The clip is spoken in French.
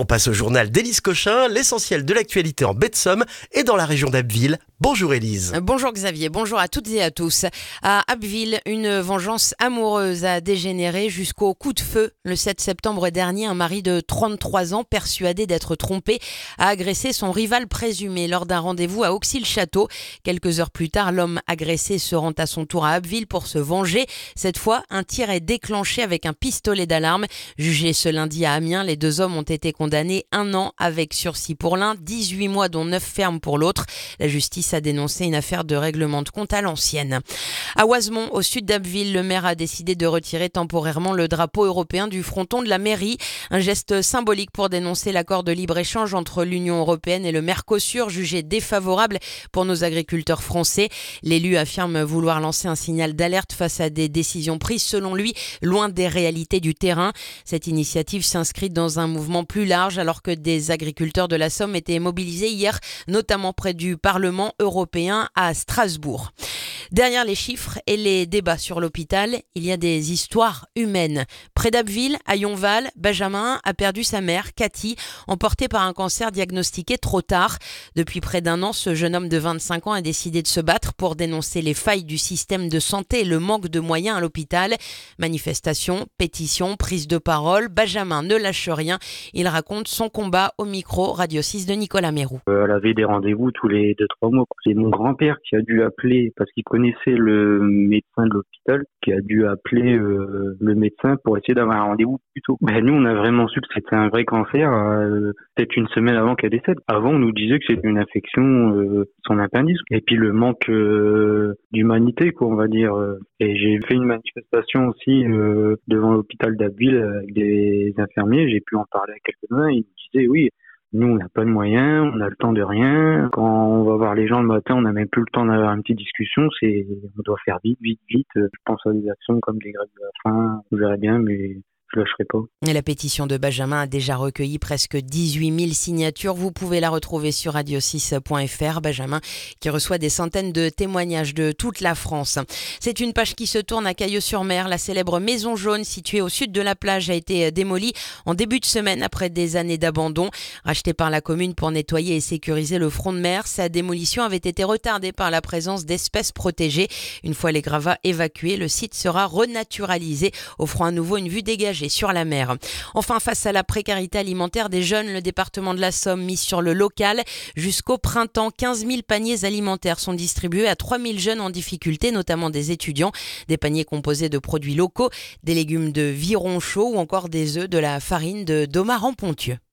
On passe au journal d'Élise Cochin, l'essentiel de l'actualité en Baie-de-Somme et dans la région d'Abbeville. Bonjour Élise. Bonjour Xavier, bonjour à toutes et à tous. À Abbeville, une vengeance amoureuse a dégénéré jusqu'au coup de feu. Le 7 septembre dernier, un mari de 33 ans, persuadé d'être trompé, a agressé son rival présumé lors d'un rendez-vous à Auxy-le-Château. Quelques heures plus tard, l'homme agressé se rend à son tour à Abbeville pour se venger. Cette fois, un tir est déclenché avec un pistolet d'alarme. Jugés ce lundi à Amiens, les deux hommes ont été condamnés 1 an avec sursis pour l'un, 18 mois dont 9 fermes pour l'autre. La justice a dénoncé une affaire de règlement de compte à l'ancienne. À Oisemont, au sud d'Abbeville, le maire a décidé de retirer temporairement le drapeau européen du fronton de la mairie. Un geste symbolique pour dénoncer l'accord de libre-échange entre l'Union européenne et le Mercosur, jugé défavorable pour nos agriculteurs français. L'élu affirme vouloir lancer un signal d'alerte face à des décisions prises, selon lui, loin des réalités du terrain. Cette initiative s'inscrit dans un mouvement plus large alors que des agriculteurs de la Somme étaient mobilisés hier, notamment près du Parlement européen à Strasbourg. Derrière les chiffres et les débats sur l'hôpital, il y a des histoires humaines. Près d'Abbeville, à Yonval, Benjamin a perdu sa mère, Cathy, emportée par un cancer diagnostiqué trop tard. Depuis près d'1 an, ce jeune homme de 25 ans a décidé de se battre pour dénoncer les failles du système de santé et le manque de moyens à l'hôpital. Manifestations, pétitions, prise de parole, Benjamin ne lâche rien. Il raconte son combat au micro Radio 6 de Nicolas Mérou. Elle avait des rendez-vous tous les 2-3 mois. C'est mon grand-père qui a dû appeler parce qu'il connaissait le médecin de l'hôpital, qui a dû appeler le médecin pour essayer d'avoir un rendez-vous plus tôt. Nous, on a vraiment su que c'était un vrai cancer peut-être 1 semaine avant qu'elle décède. Avant, on nous disait que c'était une infection de son appendice. Et puis le manque d'humanité, quoi, on va dire. Et j'ai fait une manifestation aussi devant l'hôpital d'Abbeville avec des infirmiers. J'ai pu en parler à quelques-uns. Ils me disaient, oui, nous, on n'a pas de moyens, on a le temps de rien. Quand on va voir les gens le matin, on n'a même plus le temps d'avoir une petite discussion. On doit faire vite. Je pense à des actions comme des grèves de la faim. Je verrai bien, mais je lâcherai pas. Et la pétition de Benjamin a déjà recueilli presque 18 000 signatures. Vous pouvez la retrouver sur radio6.fr. Benjamin qui reçoit des centaines de témoignages de toute la France. C'est une page qui se tourne à Cailleux-sur-Mer. La célèbre maison jaune située au sud de la plage a été démolie en début de semaine après des années d'abandon. Rachetée par la commune pour nettoyer et sécuriser le front de mer, sa démolition avait été retardée par la présence d'espèces protégées. Une fois les gravats évacués, le site sera renaturalisé, offrant à nouveau une vue dégagée sur la mer. Enfin, face à la précarité alimentaire des jeunes, le département de la Somme mise sur le local. Jusqu'au printemps, 15 000 paniers alimentaires sont distribués à 3 000 jeunes en difficulté, notamment des étudiants. Des paniers composés de produits locaux, des légumes de Viron chaud ou encore des œufs, de la farine de Domaran-Pontieux.